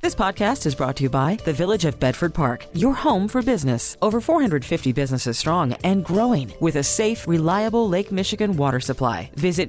This podcast is brought to you by the Village of Bedford Park, your home for business. Over 450 businesses strong and growing with a safe, reliable Lake Michigan water supply. Visit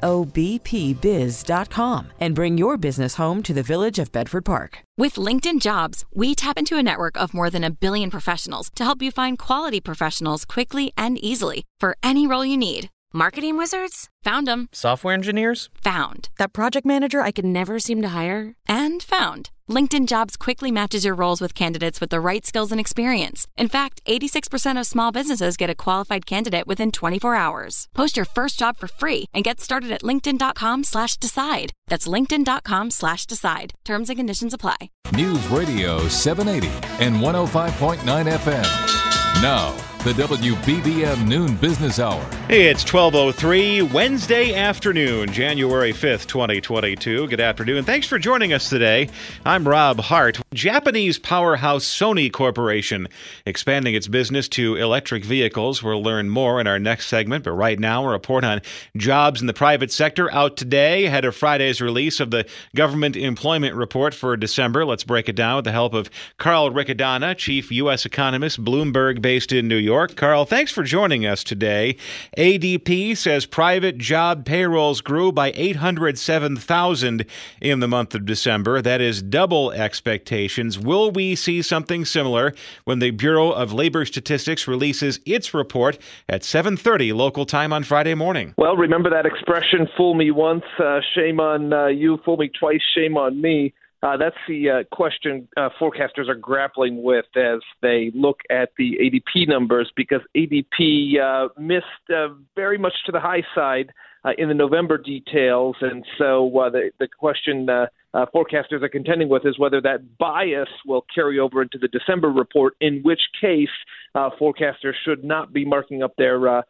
VOBPBiz.com and bring your business home to the Village of Bedford Park. With LinkedIn Jobs, we tap into a network of more than 1 billion professionals to help you find quality professionals quickly and easily for any role you need. Marketing wizards? Found them. Software engineers? Found. That project manager I could never seem to hire? And found. LinkedIn Jobs quickly matches your roles with candidates with the right skills and experience. In fact, 86% of small businesses get a qualified candidate within 24 hours. Post your first job for free and get started at linkedin.com/decide. That's linkedin.com/decide. Terms and conditions apply. News Radio 780 and 105.9 FM. Now, the WBBM Noon Business Hour. Hey, it's 12:03, Wednesday afternoon, January 5th, 2022. Good afternoon. Thanks for joining us today. I'm Rob Hart. Japanese powerhouse Sony Corporation expanding its business to electric vehicles. We'll learn more in our next segment, but right now a report on jobs in the private sector out today ahead of Friday's release of the government employment report for December. Let's break it down with the help of Carl Riccadonna, chief U.S. economist, Bloomberg, based in New York. Carl, thanks for joining us today. ADP says private job payrolls grew by 807,000 in the month of December. That is double expectations. Will we see something similar when the Bureau of Labor Statistics releases its report at 7:30 local time on Friday morning? Well, remember that expression, fool me once, shame on you, fool me twice, shame on me. That's the question forecasters are grappling with as they look at the ADP numbers, because ADP missed very much to the high side in the November details. And so the question forecasters are contending with is whether that bias will carry over into the December report, in which case forecasters should not be marking up their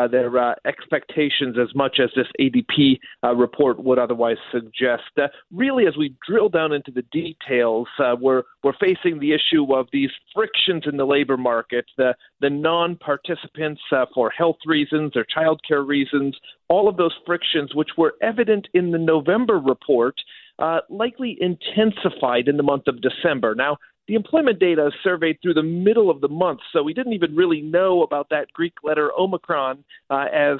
expectations as much as this ADP report would otherwise suggest. Really, as we drill down into the details, we're facing the issue of these frictions in the labor market, the non-participants for health reasons or childcare reasons, all of those frictions which were evident in the November report, likely intensified in the month of December. Now, the employment data is surveyed through the middle of the month, so we didn't even really know about that Greek letter Omicron as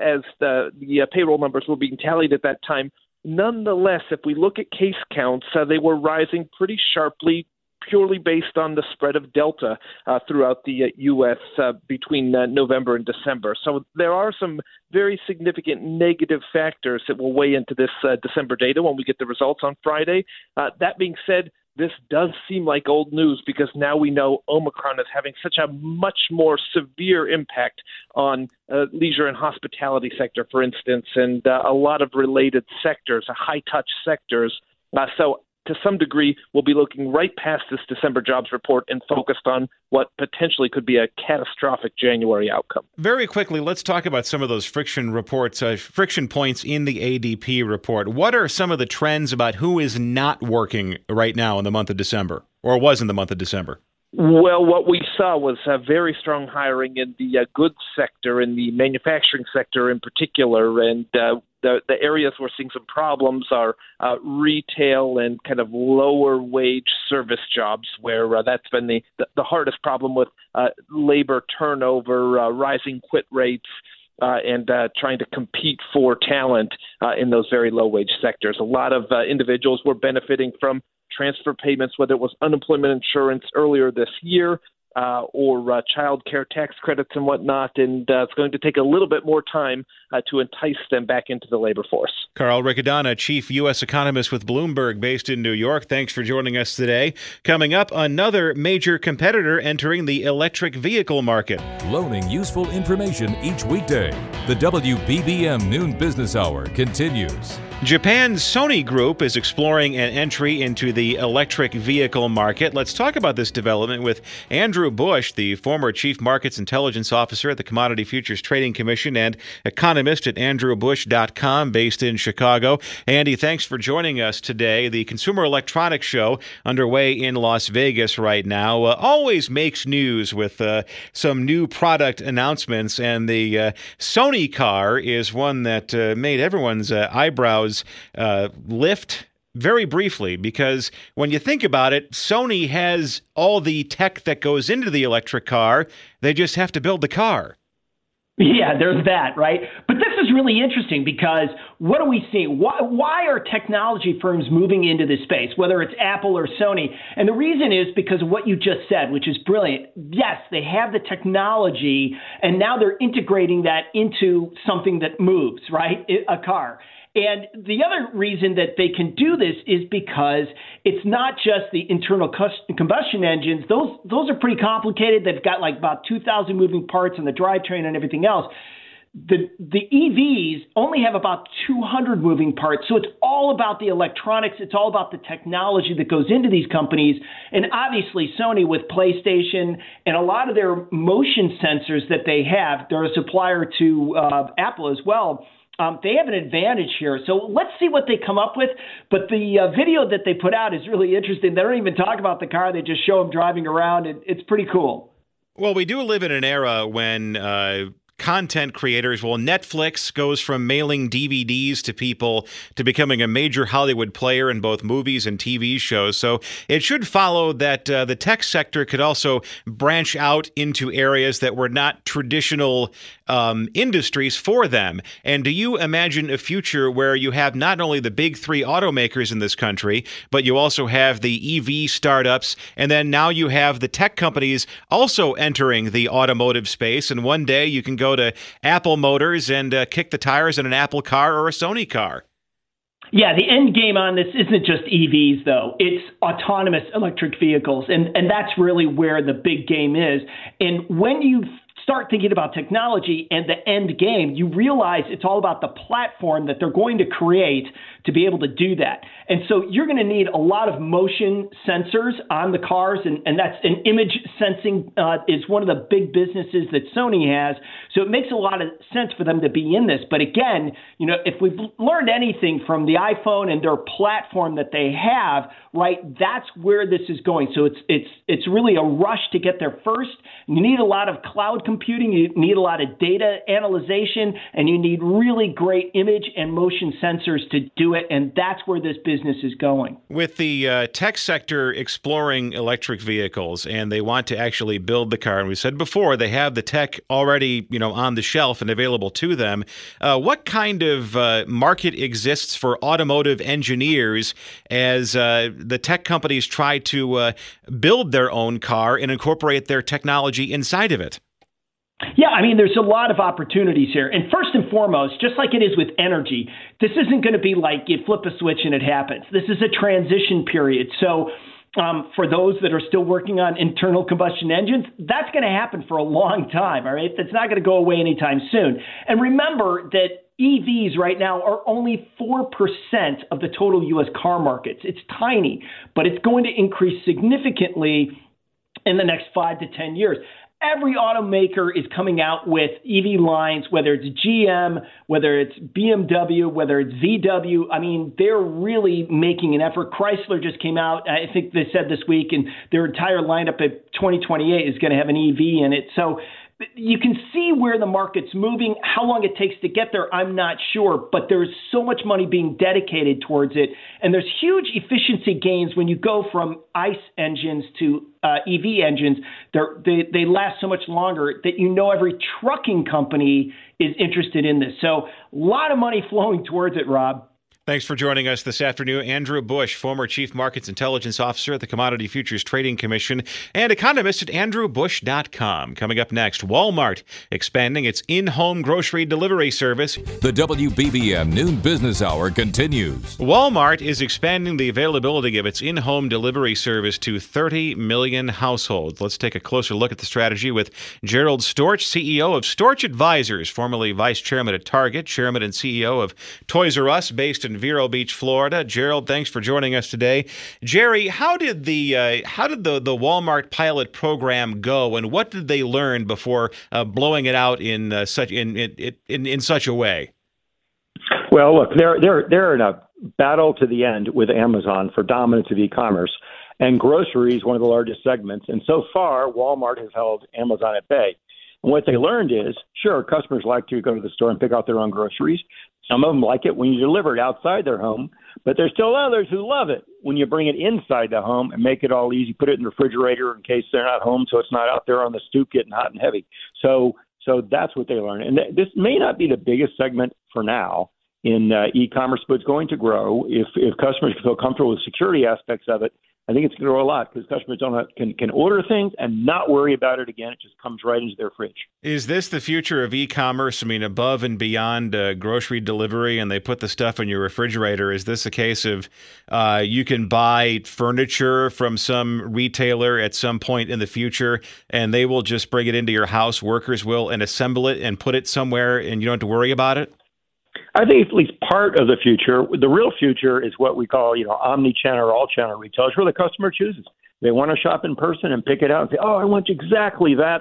the payroll numbers were being tallied at that time. Nonetheless, if we look at case counts, they were rising pretty sharply, purely based on the spread of Delta throughout the U.S. Between November and December. So there are some very significant negative factors that will weigh into this December data when we get the results on Friday. That being said, this does seem like old news, because now we know Omicron is having such a much more severe impact on leisure and hospitality sector, for instance, and a lot of related sectors, high-touch sectors. So to some degree, we'll be looking right past this December jobs report and focused on what potentially could be a catastrophic January outcome. Very quickly, let's talk about some of those friction reports, friction points in the ADP report. What are some of the trends about who is not working right now in the month of December, or was in the month of December? Well, what we saw was very strong hiring in the goods sector, in the manufacturing sector in particular, and the areas we're seeing some problems are retail and kind of lower wage service jobs, where that's been the hardest problem with labor turnover, rising quit rates, and trying to compete for talent in those very low wage sectors. A lot of individuals were benefiting from transfer payments, whether it was unemployment insurance earlier this year or child care tax credits and whatnot, and it's going to take a little bit more time to entice them back into the labor force. Carl Riccadonna, chief U.S. economist with Bloomberg, based in New York. Thanks for joining us today. Coming up, another major competitor entering the electric vehicle market. Loaning useful information each weekday. The WBBM Noon Business Hour continues. Japan's Sony Group is exploring an entry into the electric vehicle market. Let's talk about this development with Andrew Bush, the former Chief Markets Intelligence Officer at the Commodity Futures Trading Commission and economist at andrewbush.com, based in Chicago. Andy, thanks for joining us today. The Consumer Electronics Show underway in Las Vegas right now always makes news with some new product announcements, and the Sony car is one that made everyone's eyebrows lift very briefly, because when you think about it, Sony has all the tech that goes into the electric car. They just have to build the car. Yeah, there's that, right? But this is really interesting because what do we see? Why are technology firms moving into this space, whether it's Apple or Sony? And the reason is because of what you just said, which is brilliant. Yes, they have the technology, and now they're integrating that into something that moves, right? A car. And the other reason that they can do this is because it's not just the internal combustion engines. Those are pretty complicated. They've got like about 2,000 moving parts in the drivetrain and everything else. The EVs only have about 200 moving parts. So it's all about the electronics. It's all about the technology that goes into these companies. And obviously Sony with PlayStation and a lot of their motion sensors that they have, they're a supplier to Apple as well. They have an advantage here. So let's see what they come up with. But the video that they put out is really interesting. They don't even talk about the car. They just show them driving around. It's pretty cool. Well, we do live in an era when content creators, well, Netflix goes from mailing DVDs to people to becoming a major Hollywood player in both movies and TV shows. So it should follow that the tech sector could also branch out into areas that were not traditional industries for them. And do you imagine a future where you have not only the big three automakers in this country, but you also have the EV startups, and then now you have the tech companies also entering the automotive space, and one day you can go to Apple Motors and kick the tires in an Apple car or a Sony car? Yeah, the end game on this isn't just EVs, though. It's autonomous electric vehicles, and that's really where the big game is. And when you start thinking about technology and the end game, you realize it's all about the platform that they're going to create to be able to do that. And so you're going to need a lot of motion sensors on the cars, and that's an image sensing is one of the big businesses that Sony has. So it makes a lot of sense for them to be in this. But again, if we've learned anything from the iPhone and their platform that they have, right, that's where this is going. So it's really a rush to get there first. You need a lot of cloud computing, you need a lot of data analyzation, and you need really great image and motion sensors to do it. And that's where this business is going. With the tech sector exploring electric vehicles, and they want to actually build the car, and we said before, they have the tech already, on the shelf and available to them. What kind of market exists for automotive engineers as the tech companies try to build their own car and incorporate their technology inside of it? Yeah, there's a lot of opportunities here. And first and foremost, just like it is with energy, this isn't going to be like you flip a switch and it happens. This is a transition period. So for those that are still working on internal combustion engines, that's going to happen for a long time, all right? That's not going to go away anytime soon. And remember that EVs right now are only 4% of the total U.S. car markets. It's tiny, but it's going to increase significantly in the next 5 to 10 years. Every automaker is coming out with EV lines, whether it's GM, whether it's BMW, whether it's VW. They're really making an effort. Chrysler just came out, I think they said this week, and their entire lineup at 2028 is going to have an EV in it. So you can see where the market's moving. How long it takes to get there, I'm not sure, but there's so much money being dedicated towards it. And there's huge efficiency gains when you go from ICE engines to EV engines. They last so much longer that every trucking company is interested in this. So a lot of money flowing towards it, Rob. Thanks for joining us this afternoon. Andrew Bush, former Chief Markets Intelligence Officer at the Commodity Futures Trading Commission and economist at andrewbush.com. Coming up next, Walmart expanding its in-home grocery delivery service. The WBBM Noon Business Hour continues. Walmart is expanding the availability of its in-home delivery service to 30 million households. Let's take a closer look at the strategy with Gerald Storch, CEO of Storch Advisors, formerly Vice Chairman at Target, Chairman and CEO of Toys R Us, based in Vero Beach, Florida. Gerald, thanks for joining us today. Jerry, how did the Walmart pilot program go, and what did they learn before blowing it out in such a way? Well, look, they're in a battle to the end with Amazon for dominance of e-commerce, and grocery is one of the largest segments. And so far, Walmart has held Amazon at bay. And what they learned is, sure, customers like to go to the store and pick out their own groceries. Some of them like it when you deliver it outside their home. But there's still others who love it when you bring it inside the home and make it all easy. Put it in the refrigerator in case they're not home, so it's not out there on the stoop getting hot and heavy. So that's what they learn. And this may not be the biggest segment for now in e-commerce, but it's going to grow if customers feel comfortable with security aspects of it. I think it's going to grow a lot because customers can order things and not worry about it again. It just comes right into their fridge. Is this the future of e-commerce? I mean, above and beyond grocery delivery, and they put the stuff in your refrigerator. Is this a case of you can buy furniture from some retailer at some point in the future, and they will just bring it into your house, workers will, and assemble it and put it somewhere, and you don't have to worry about it? I think it's at least part of the future. The real future is what we call, omni-channel or all-channel retail. It's where the customer chooses. They want to shop in person and pick it out and say, "Oh, I want exactly that,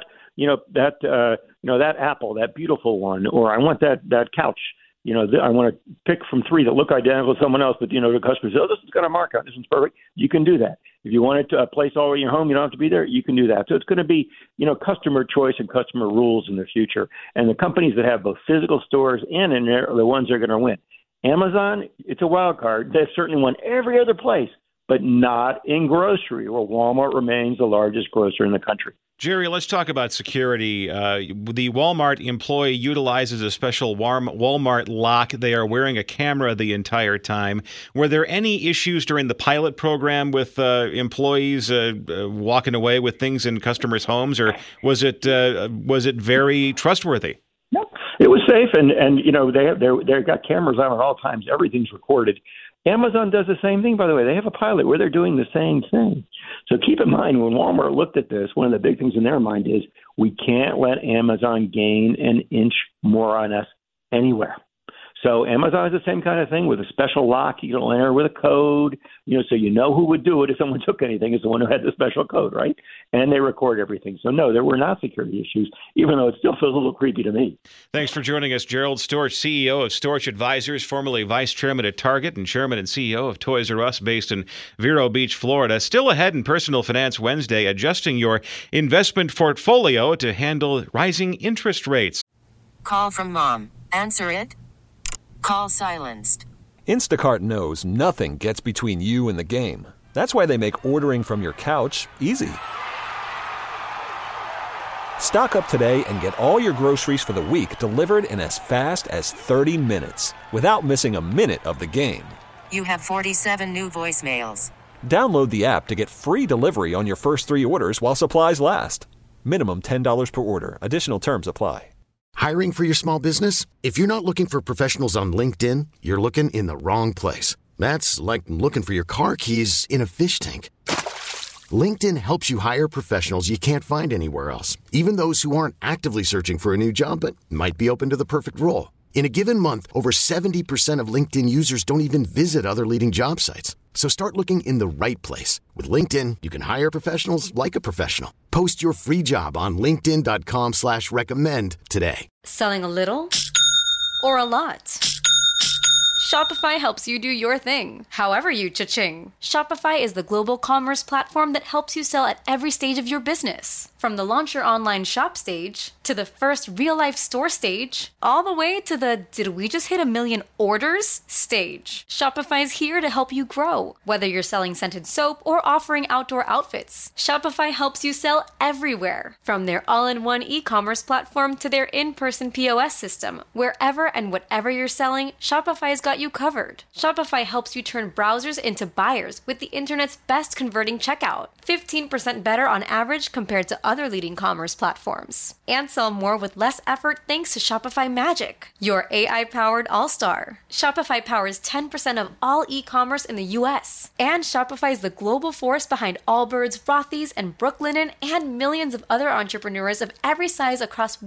that apple, that beautiful one," or "I want that couch. I want to pick from 3 that look identical to someone else." But the customer says, "Oh, this has got a markup. This is perfect." You can do that. If you want it to place all in your home, you don't have to be there. You can do that. So it's going to be, customer choice and customer rules in the future. And the companies that have both physical stores and in there are the ones that are going to win. Amazon, it's a wild card. They've certainly won every other place, but not in grocery, where Walmart remains the largest grocer in the country. Jerry, let's talk about security. The Walmart employee utilizes a special Walmart lock. They are wearing a camera the entire time. Were there any issues during the pilot program with employees walking away with things in customers' homes, or was it very trustworthy? No, it was safe, and they've got cameras on at all times. Everything's recorded. Amazon does the same thing, by the way. They have a pilot where they're doing the same thing. So keep in mind, when Walmart looked at this, one of the big things in their mind is we can't let Amazon gain an inch more on us anywhere. So Amazon is the same kind of thing with a special lock. You can enter with a code, so who would do it if someone took anything is the one who had the special code, right? And they record everything. So no, there were not security issues, even though it still feels a little creepy to me. Thanks for joining us, Gerald Storch, CEO of Storch Advisors, formerly Vice Chairman at Target and Chairman and CEO of Toys R Us, based in Vero Beach, Florida. Still ahead in Personal Finance Wednesday, adjusting your investment portfolio to handle rising interest rates. Call from mom. Answer it. Call silenced. Instacart knows nothing gets between you and the game. That's why they make ordering from your couch easy. Stock up today and get all your groceries for the week delivered in as fast as 30 minutes without missing a minute of the game. You have 47 new voicemails. Download the app to get free delivery on your first 3 orders while supplies last. Minimum $10 per order. Additional terms apply. Hiring for your small business? If you're not looking for professionals on LinkedIn, you're looking in the wrong place. That's like looking for your car keys in a fish tank. LinkedIn helps you hire professionals you can't find anywhere else, even those who aren't actively searching for a new job but might be open to the perfect role. In a given month, over 70% of LinkedIn users don't even visit other leading job sites. So start looking in the right place. With LinkedIn, you can hire professionals like a professional. Post your free job on linkedin.com/recommend today. Selling a little or a lot? Shopify helps you do your thing, however you cha-ching. Shopify is the global commerce platform that helps you sell at every stage of your business. From the launch your online shop stage, to the first real-life store stage, all the way to the did we just hit 1 million orders stage. Shopify is here to help you grow. Whether you're selling scented soap or offering outdoor outfits, Shopify helps you sell everywhere. From their all-in-one e-commerce platform to their in-person POS system, wherever and whatever you're selling, Shopify's got you covered. Shopify helps you turn browsers into buyers with the internet's best converting checkout. 15% better on average compared to other leading commerce platforms. And sell more with less effort thanks to Shopify Magic, your AI-powered all-star. Shopify powers 10% of all e-commerce in the U.S. And Shopify is the global force behind Allbirds, Rothy's, and Brooklinen, and millions of other entrepreneurs of every size across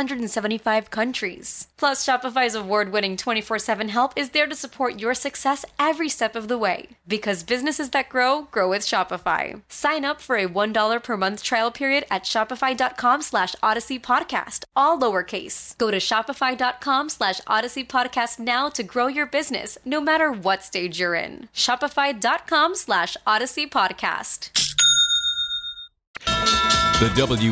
175 countries. Plus, Shopify's award-winning 24/7 help is there to support your success every step of the way. Because businesses that grow, grow with Shopify. Sign up for a $1 per month trial period at shopify.com/Odyssey Podcast, all lowercase. Go to shopify.com/Odyssey Podcast now to grow your business, no matter what stage you're in. Shopify.com/Odyssey Podcast. The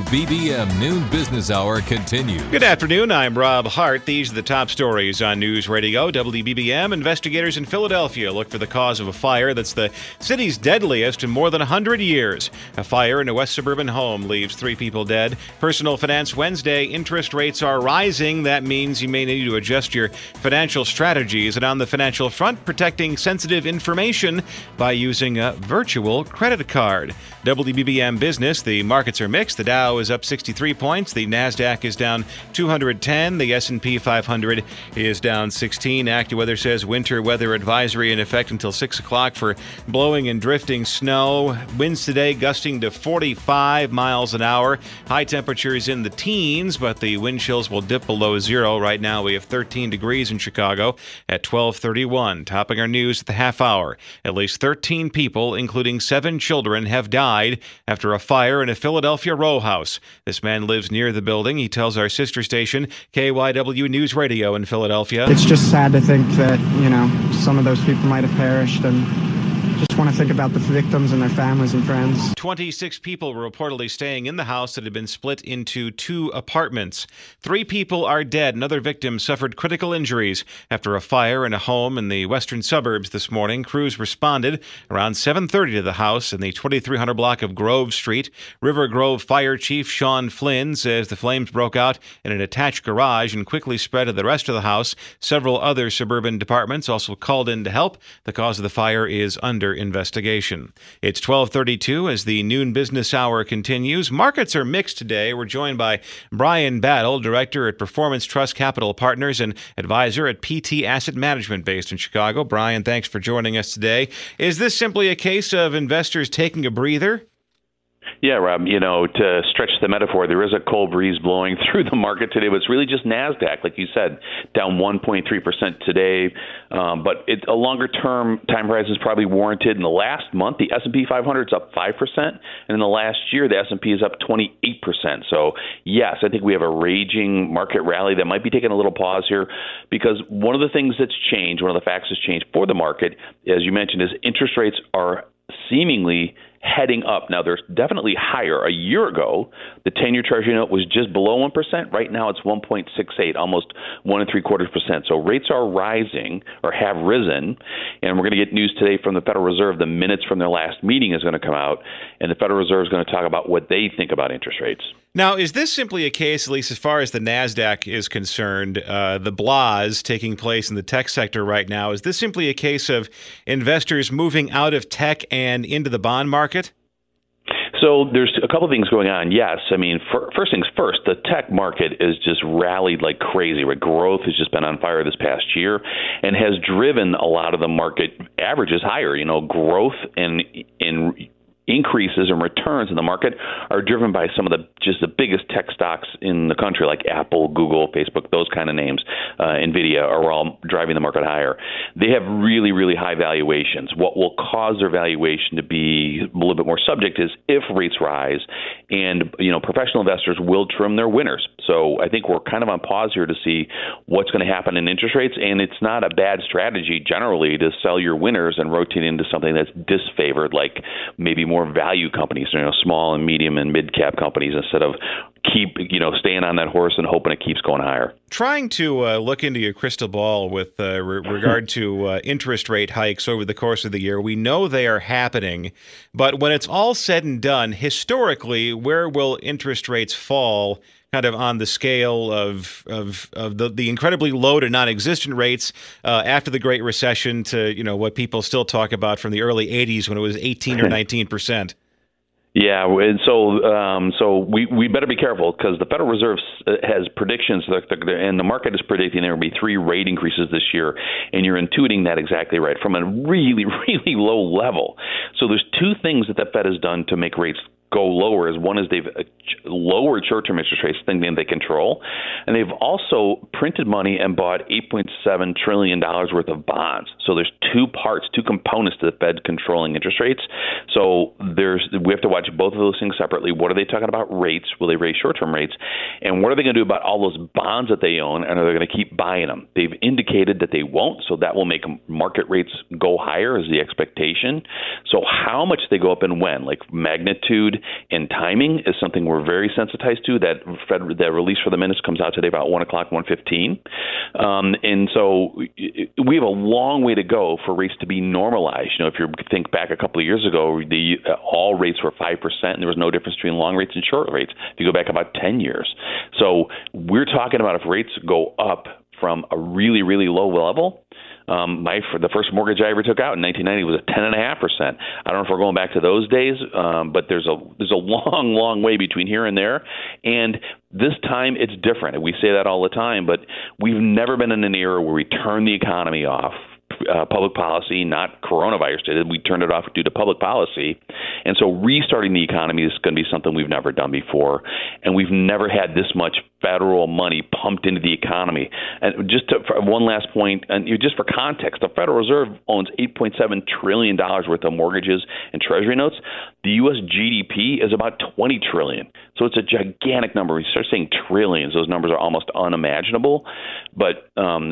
WBBM Noon Business Hour continues. Good afternoon. I'm Rob Hart. These are the top stories on News Radio WBBM. Investigators in Philadelphia look for the cause of a fire that's the city's deadliest in more than 100 years. A fire in a west suburban home leaves 3 people dead. Personal Finance Wednesday. Interest rates are rising. That means you may need to adjust your financial strategies. And on the financial front, protecting sensitive information by using a virtual credit card. WBBM Business. The markets are mixed. The Dow is up 63 points. The Nasdaq is down 210. The S&P 500 is down 16. AccuWeather says winter weather advisory in effect until 6 o'clock for blowing and drifting snow. Winds today gusting to 45 miles an hour. High temperatures in the teens, but the wind chills will dip below zero. Right now we have 13 degrees in Chicago at 12:31. Topping our news at the half hour. At least 13 people, including 7 children, have died after a fire in a Philadelphia row house. This man lives near the building. He tells our sister station, KYW News Radio in Philadelphia. It's just sad to think that, some of those people might have perished, and just want to think about the victims and their families and friends. 26 people were reportedly staying in the house that had been split into 2 apartments. 3 people are dead. Another victim suffered critical injuries after a fire in a home in the western suburbs this morning. Crews responded around 7:30 to the house in the 2300 block of Grove Street. River Grove Fire Chief Sean Flynn says the flames broke out in an attached garage and quickly spread to the rest of the house. Several other suburban departments also called in to help. The cause of the fire is under investigation. It's 12:32 as the noon business hour continues. Markets are mixed today. We're joined by Brian Battle, Director at Performance Trust Capital Partners and Advisor at PT Asset Management based in Chicago. Brian, thanks for joining us today. Is this simply a case of investors taking a breather? Yeah, Rob, to stretch the metaphor, there is a cold breeze blowing through the market today, but it's really just NASDAQ, like you said, down 1.3% today. But a longer-term time horizon is probably warranted. In the last month, the S&P 500 is up 5%, and in the last year, the S&P is up 28%. So, yes, I think we have a raging market rally that might be taking a little pause here because one of the things that's changed, one of the facts that's changed for the market, as you mentioned, is interest rates are seemingly heading up. Now, they're definitely higher. A year ago, the 10-year Treasury note was just below 1%. Right now, it's 1.68, almost 1.75%. So rates are rising or have risen, and we're going to get news today from the Federal Reserve. The minutes from their last meeting is going to come out, and the Federal Reserve is going to talk about what they think about interest rates. Now, is this simply a case, at least as far as the NASDAQ is concerned, the blahs taking place in the tech sector right now, is this simply a case of investors moving out of tech and into the bond market? So there's a couple of things going on. Yes, I mean, first things first, the tech market is just rallied like crazy. Right? Growth has just been on fire this past year and has driven a lot of the market averages higher. Growth in increases and returns in the market are driven by some of the biggest tech stocks in the country, like Apple, Google, Facebook, those kind of names, NVIDIA, are all driving the market higher. They have really, really high valuations. What will cause their valuation to be a little bit more subject is if rates rise, and professional investors will trim their winners. So I think we're kind of on pause here to see what's going to happen in interest rates, and it's not a bad strategy generally to sell your winners and rotate into something that's disfavored, like maybe more value companies, small and medium and mid-cap companies, instead of staying on that horse and hoping it keeps going higher. Trying to look into your crystal ball with regard to interest rate hikes over the course of the year, we know they are happening, but when it's all said and done, historically, where will interest rates fall kind of on the scale of the incredibly low to non-existent rates after the Great Recession to, what people still talk about from the early 80s when it was 18 or 19%? Yeah, and so we better be careful because the Federal Reserve has predictions, and the market is predicting there will be 3 rate increases this year, and you're intuiting that exactly right from a really, really low level. So there's 2 things that the Fed has done to make rates go lower. One is they've lowered short-term interest rates, thinking they control, and they've also printed money and bought $8.7 trillion worth of bonds. So there's 2 components to the Fed controlling interest rates. So we have to watch both of those things separately. What are they talking about rates? Will they raise short-term rates? And what are they going to do about all those bonds that they own, and are they going to keep buying them? They've indicated that they won't, so that will make market rates go higher is the expectation. So how much they go up and when, like magnitude, and timing is something we're very sensitized to. That release for the minutes comes out today about 1 o'clock, 1:15. And so we have a long way to go for rates to be normalized. If you think back a couple of years ago, all rates were 5%, and there was no difference between long rates and short rates if you go back about 10 years. So we're talking about if rates go up from a really, really low level. The first mortgage I ever took out in 1990 was at 10.5%. I don't know if we're going back to those days, but there's a long, long way between here and there. And this time it's different. We say that all the time, but we've never been in an era where we turn the economy off. Public policy, not coronavirus did. We turned it off due to public policy. And so restarting the economy is going to be something we've never done before. And we've never had this much federal money pumped into the economy. And for one last point, and just for context, the Federal Reserve owns $8.7 trillion worth of mortgages and treasury notes. The U.S. GDP is about $20 trillion. So it's a gigantic number. We start saying trillions. Those numbers are almost unimaginable. But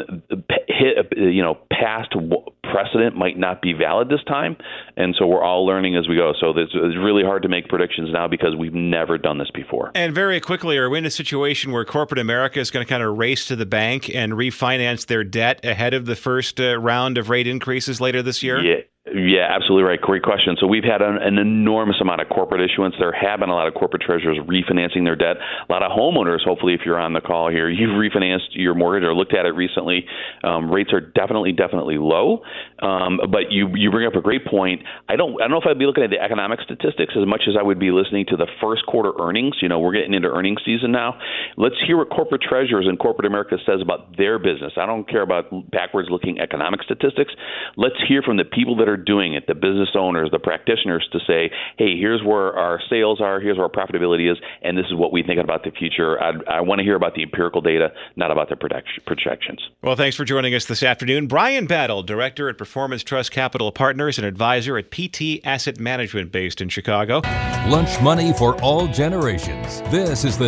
past precedent might not be valid this time. And so we're all learning as we go. So it's really hard to make predictions now because we've never done this before. And very quickly, are we in a situation where corporate America is going to kind of race to the bank and refinance their debt ahead of the first round of rate increases later this year? Yeah, absolutely right. Great question. So we've had an enormous amount of corporate issuance. There have been a lot of corporate treasurers refinancing their debt. A lot of homeowners, hopefully, if you're on the call here, you've refinanced your mortgage or looked at it recently. Rates are definitely low. But you bring up a great point. I don't know if I'd be looking at the economic statistics as much as I would be listening to the first quarter earnings. We're getting into earnings season now. Let's hear what corporate treasurers and corporate America says about their business. I don't care about backwards looking economic statistics. Let's hear from the people that are doing it, the business owners, the practitioners, to say, hey, here's where our sales are, here's where our profitability is, and this is what we think about the future. I want to hear about the empirical data, not about the projections. Well, thanks for joining us this afternoon. Brian Battle, Director at Performance Trust Capital Partners and Advisor at PT Asset Management based in Chicago. Lunch money for all generations. This is the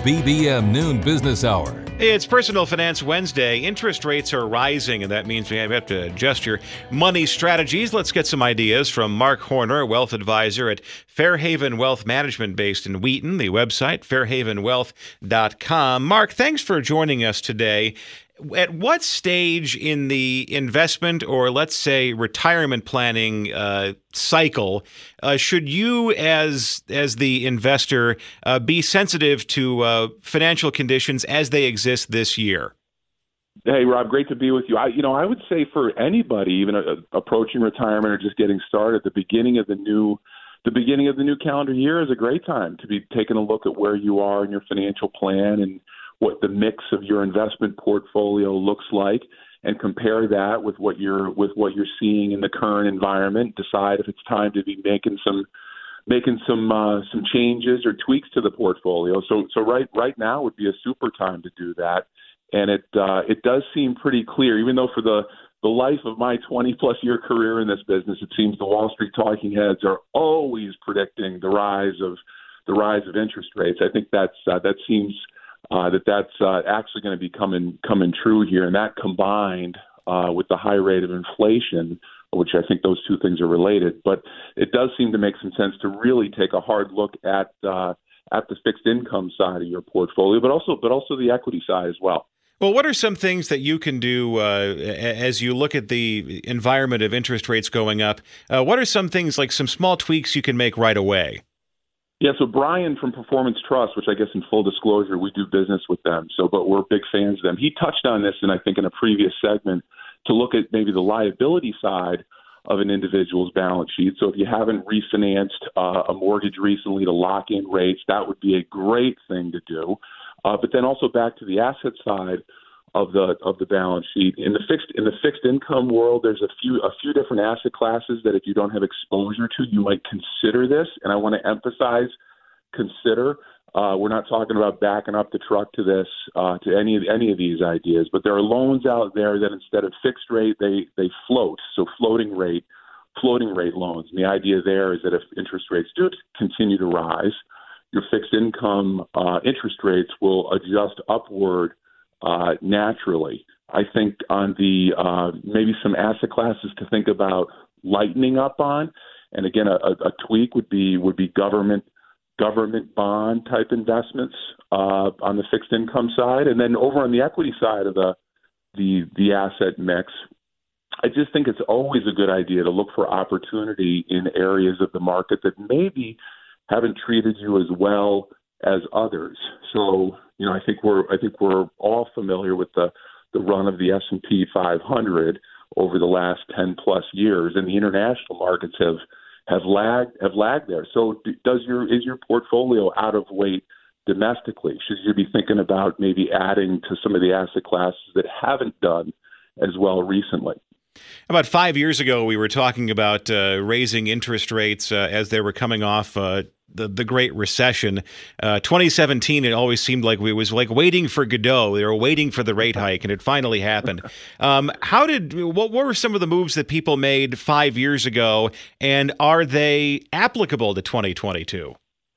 WBBM Noon Business Hour. It's Personal Finance Wednesday. Interest rates are rising, and that means we have to adjust your money strategies. Let's get some ideas from Mark Horner, Wealth Advisor at Fairhaven Wealth Management based in Wheaton, the website, fairhavenwealth.com. Mark, thanks for joining us today. At what stage in the investment or, let's say, retirement planning cycle should you, as the investor, be sensitive to financial conditions as they exist this year? Hey, Rob, great to be with you. I would say for anybody, even approaching retirement or just getting started, the beginning of the new calendar year is a great time to be taking a look at where you are in your financial plan and what the mix of your investment portfolio looks like, and compare that with what you're seeing in the current environment. Decide if it's time to be making some changes or tweaks to the portfolio. So right now would be a super time to do that, and it does seem pretty clear. Even though for the life of my 20-plus year career in this business, it seems the Wall Street talking heads are always predicting the rise of interest rates. I think that seems that's actually going to be coming true here, and that combined with the high rate of inflation, which I think those two things are related. But it does seem to make some sense to really take a hard look at the fixed income side of your portfolio, but also the equity side as well. Well, what are some things that you can do as you look at the environment of interest rates going up? What are some things, like some small tweaks you can make right away? Yeah, so Brian from Performance Trust, which I guess in full disclosure, we do business with them, but we're big fans of them. He touched on this, and I think in a previous segment, to look at maybe the liability side of an individual's balance sheet. So if you haven't refinanced a mortgage recently to lock in rates, that would be a great thing to do. But then also back to the asset side of the balance sheet. In the fixed income world, there's a few different asset classes that if you don't have exposure to, you might consider this. And I want to emphasize consider. We're not talking about backing up the truck to this to any of these ideas, but there are loans out there that instead of fixed rate, they float. So floating rate loans. And the idea there is that if interest rates do continue to rise, your fixed income interest rates will adjust upward naturally. I think on the maybe some asset classes to think about lightening up on, and again, a tweak would be government government bond type investments on the fixed income side. And then over on the equity side of the asset mix, I just think it's always a good idea to look for opportunity in areas of the market that maybe haven't treated you as well as others. So, I think we're all familiar with the run of the S&P 500 over the last 10 plus years, and the international markets have lagged there. So is your portfolio out of weight domestically? Should you be thinking about maybe adding to some of the asset classes that haven't done as well recently? About 5 years ago, we were talking about raising interest rates as they were coming off the Great Recession. 2017, it always seemed like we was like waiting for Godot. They were waiting for the rate hike, and it finally happened. What were some of the moves that people made 5 years ago, and are they applicable to 2022?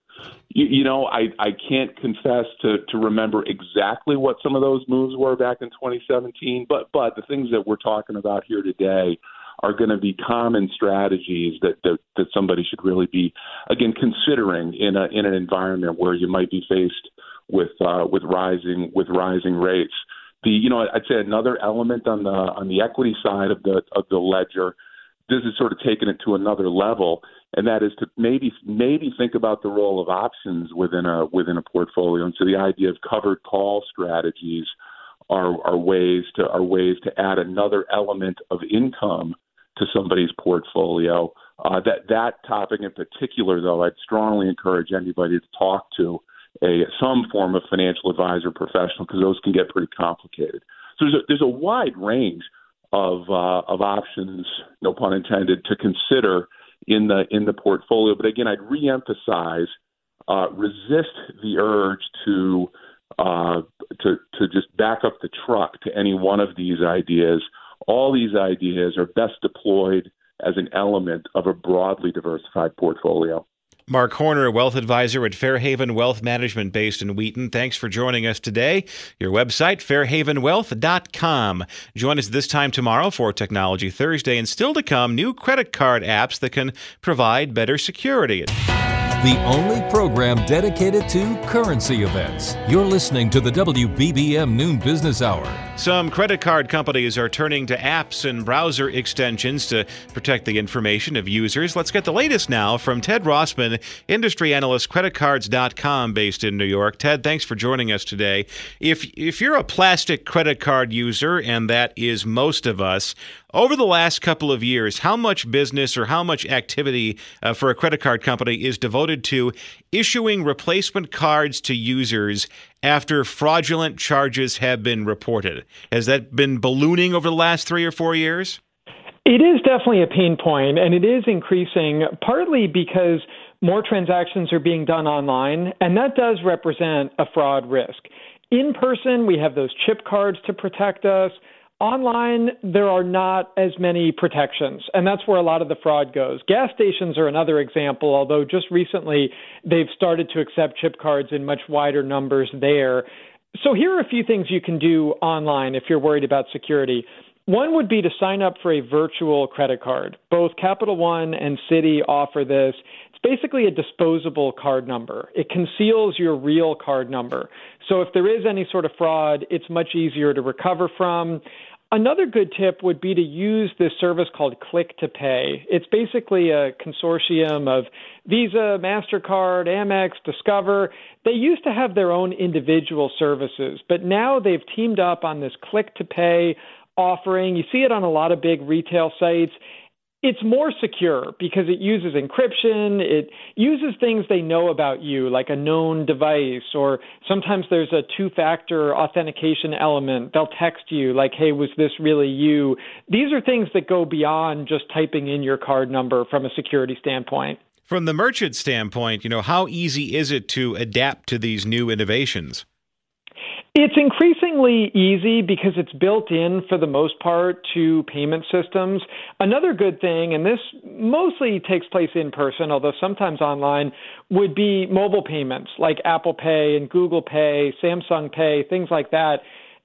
I can't confess to remember exactly what some of those moves were back in 2017, but the things that we're talking about here today are going to be common strategies that somebody should really be, again, considering in an environment where you might be faced with rising rates. I'd say another element on the equity side of the ledger, this is sort of taking it to another level, and that is to maybe think about the role of options within a portfolio. And so the idea of covered call strategies are ways to add another element of income to somebody's portfolio. That topic in particular, though, I'd strongly encourage anybody to talk to some form of financial advisor professional, because those can get pretty complicated. So there's a wide range of options, no pun intended, to consider in the portfolio. But again, I'd reemphasize, resist the urge to just back up the truck to any one of these ideas. All these ideas are best deployed as an element of a broadly diversified portfolio. Mark Horner, wealth advisor at Fairhaven Wealth Management based in Wheaton. Thanks for joining us today. Your website, fairhavenwealth.com. Join us this time tomorrow for Technology Thursday, and still to come, new credit card apps that can provide better security. The only program dedicated to currency events. You're listening to the WBBM Noon Business Hour. Some credit card companies are turning to apps and browser extensions to protect the information of users. Let's get the latest now from Ted Rossman, industry analyst, creditcards.com, based in New York. Ted, thanks for joining us today. If you're a plastic credit card user, and that is most of us, over the last couple of years, how much business or how much activity for a credit card company is devoted to issuing replacement cards to users after fraudulent charges have been reported? Has that been ballooning over the last 3 or 4 years? It is definitely a pain point, and it is increasing, partly because more transactions are being done online, and that does represent a fraud risk. In person, we have those chip cards to protect us. Online, there are not as many protections, and that's where a lot of the fraud goes. Gas stations are another example, although just recently they've started to accept chip cards in much wider numbers there. So here are a few things you can do online if you're worried about security. One would be to sign up for a virtual credit card. Both Capital One and Citi offer this. It's basically a disposable card number. It conceals your real card number. So if there is any sort of fraud, it's much easier to recover from. Another good tip would be to use this service called Click to Pay. It's basically a consortium of Visa, MasterCard, Amex, Discover. They used to have their own individual services, but now they've teamed up on this Click to Pay offering. You see it on a lot of big retail sites. It's more secure because it uses encryption. It uses things they know about you, like a known device, or sometimes there's a two-factor authentication element. They'll text you like, hey, was this really you? These are things that go beyond just typing in your card number from a security standpoint. From the merchant standpoint, how easy is it to adapt to these new innovations? It's increasingly easy because it's built in, for the most part, to payment systems. Another good thing, and this mostly takes place in person, although sometimes online, would be mobile payments like Apple Pay and Google Pay, Samsung Pay, things like that.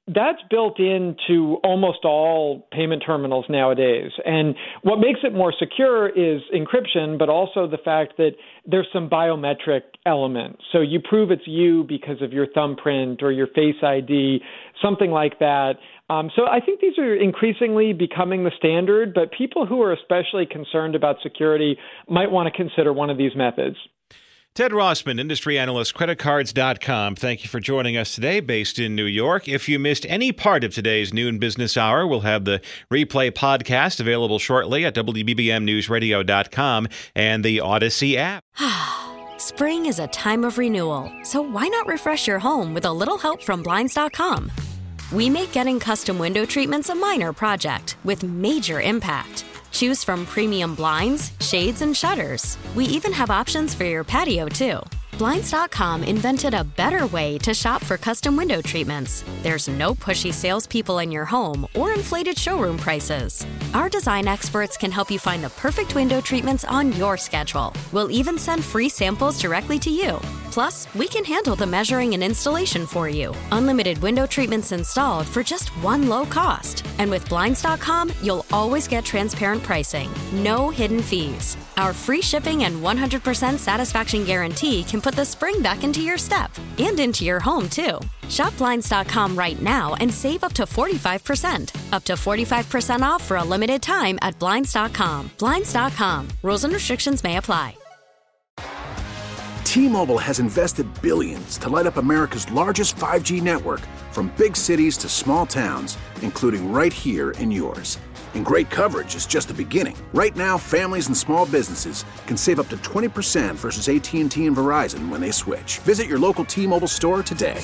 that's built into almost all payment terminals nowadays. And what makes it more secure is encryption, but also the fact that there's some biometric element. So you prove it's you because of your thumbprint or your Face ID, something like that. So I think these are increasingly becoming the standard, but people who are especially concerned about security might want to consider one of these methods. Ted Rossman, industry analyst, creditcards.com. Thank you for joining us today, based in New York. If you missed any part of today's noon business hour, we'll have the replay podcast available shortly at WBBMNewsRadio.com and the Odyssey app. Spring is a time of renewal, so why not refresh your home with a little help from Blinds.com? We make getting custom window treatments a minor project with major impact. Choose from premium blinds, shades, and shutters. We even have options for your patio, too. Blinds.com invented a better way to shop for custom window treatments. There's no pushy salespeople in your home or inflated showroom prices. Our design experts can help you find the perfect window treatments on your schedule. We'll even send free samples directly to you. Plus, we can handle the measuring and installation for you. Unlimited window treatments installed for just one low cost. And with Blinds.com, you'll always get transparent pricing. No hidden fees. Our free shipping and 100% satisfaction guarantee can put the spring back into your step and into your home, too. Shop Blinds.com right now and save up to 45%. Up to 45% off for a limited time at Blinds.com. Blinds.com. Rules and restrictions may apply. T-Mobile has invested billions to light up America's largest 5G network, from big cities to small towns, including right here in yours. And great coverage is just the beginning. Right now, families and small businesses can save up to 20% versus AT&T and Verizon when they switch. Visit your local T-Mobile store today.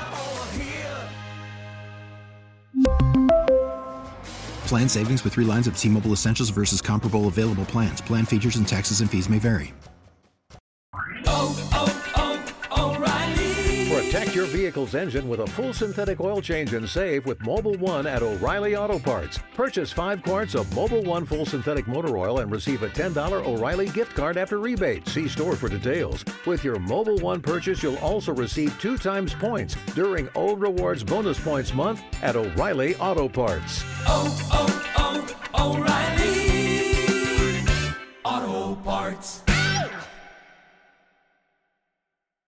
Plan savings with 3 lines of T-Mobile Essentials versus comparable available plans. Plan features and taxes and fees may vary. Protect your vehicle's engine with a full synthetic oil change and save with Mobil 1 at O'Reilly Auto Parts. Purchase 5 quarts of Mobil 1 full synthetic motor oil and receive a $10 O'Reilly gift card after rebate. See store for details. With your Mobil 1 purchase, you'll also receive 2 times points during O Rewards Bonus Points Month at O'Reilly Auto Parts. O'Reilly Auto Parts.